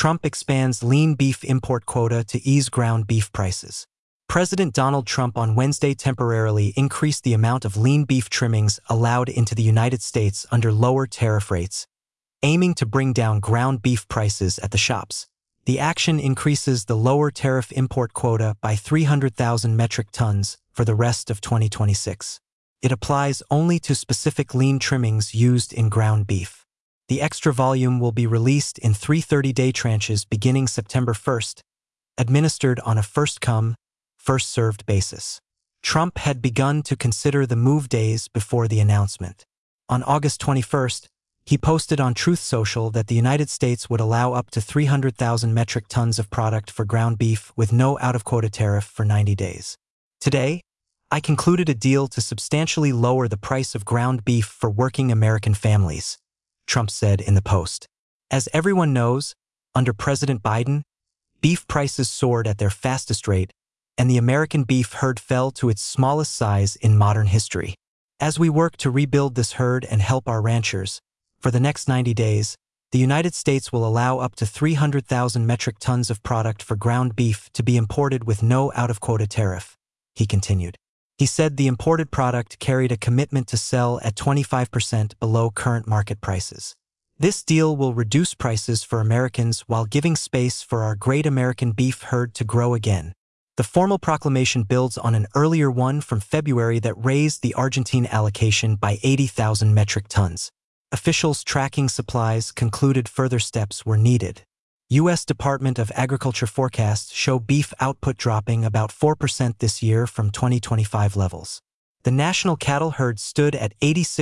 Trump expands lean beef import quota to ease ground beef prices. President Donald Trump on Wednesday temporarily increased the amount of lean beef trimmings allowed into the United States under lower tariff rates, aiming to bring down ground beef prices at the shops. The action increases the lower tariff import quota by 300,000 metric tons for the rest of 2026. It applies only to specific lean trimmings used in ground beef. The extra volume will be released in 3 30-day tranches beginning September 1st, administered on a first-come, first-served basis. Trump had begun to consider the move days before the announcement. On August 21st, he posted on Truth Social that the United States would allow up to 300,000 metric tons of product for ground beef with no out-of-quota tariff for 90 days. Today, I concluded a deal to substantially lower the price of ground beef for working American families, Trump said in the post. As everyone knows, under President Biden, beef prices soared at their fastest rate, and the American beef herd fell to its smallest size in modern history. As we work to rebuild this herd and help our ranchers, for the next 90 days, the United States will allow up to 300,000 metric tons of product for ground beef to be imported with no out-of-quota tariff, he continued. He said the imported product carried a commitment to sell at 25% below current market prices. This deal will reduce prices for Americans while giving space for our great American beef herd to grow again. The formal proclamation builds on an earlier one from February that raised the Argentine allocation by 80,000 metric tons. Officials tracking supplies concluded further steps were needed. U.S. Department of Agriculture forecasts show beef output dropping about 4% this year from 2025 levels. The national cattle herd stood at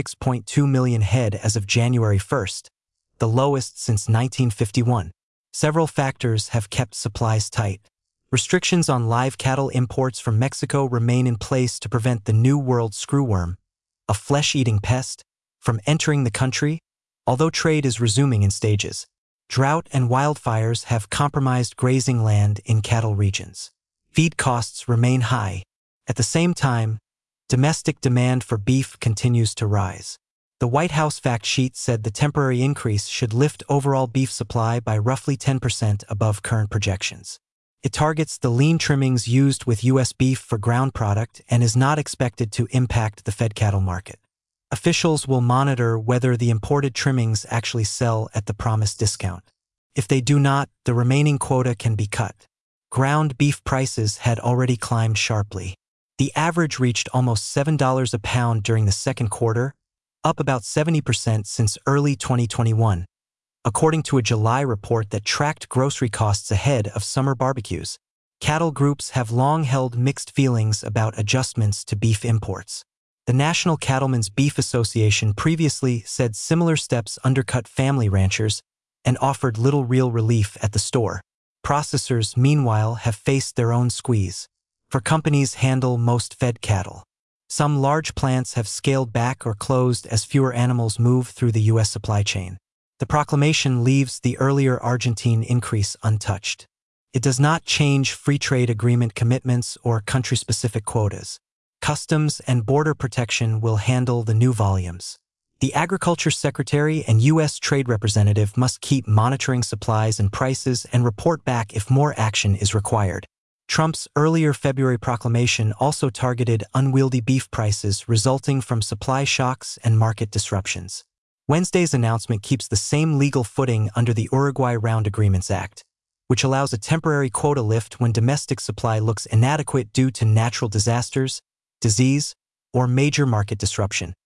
86.2 million head as of January 1st, the lowest since 1951. Several factors have kept supplies tight. Restrictions on live cattle imports from Mexico remain in place to prevent the New World screwworm, a flesh-eating pest, from entering the country, although trade is resuming in stages. Drought and wildfires have compromised grazing land in cattle regions. Feed costs remain high. At the same time, domestic demand for beef continues to rise. The White House fact sheet said the temporary increase should lift overall beef supply by roughly 10% above current projections. It targets the lean trimmings used with U.S. beef for ground product and is not expected to impact the fed cattle market. Officials will monitor whether the imported trimmings actually sell at the promised discount. If they do not, the remaining quota can be cut. Ground beef prices had already climbed sharply. The average reached almost $7 a pound during the second quarter, up about 70% since early 2021, according to a July report that tracked grocery costs ahead of summer barbecues. Cattle groups have long held mixed feelings about adjustments to beef imports. The National Cattlemen's Beef Association previously said similar steps undercut family ranchers and offered little real relief at the store. Processors, meanwhile, have faced their own squeeze. For companies handle most fed cattle. Some large plants have scaled back or closed as fewer animals move through the U.S. supply chain. The proclamation leaves the earlier Argentine increase untouched. It does not change free trade agreement commitments or country-specific quotas. Customs and Border Protection will handle the new volumes. The Agriculture Secretary and U.S. Trade Representative must keep monitoring supplies and prices and report back if more action is required. Trump's earlier February proclamation also targeted unwieldy beef prices resulting from supply shocks and market disruptions. Wednesday's announcement keeps the same legal footing under the Uruguay Round Agreements Act, which allows a temporary quota lift when domestic supply looks inadequate due to natural disasters, disease, or major market disruption.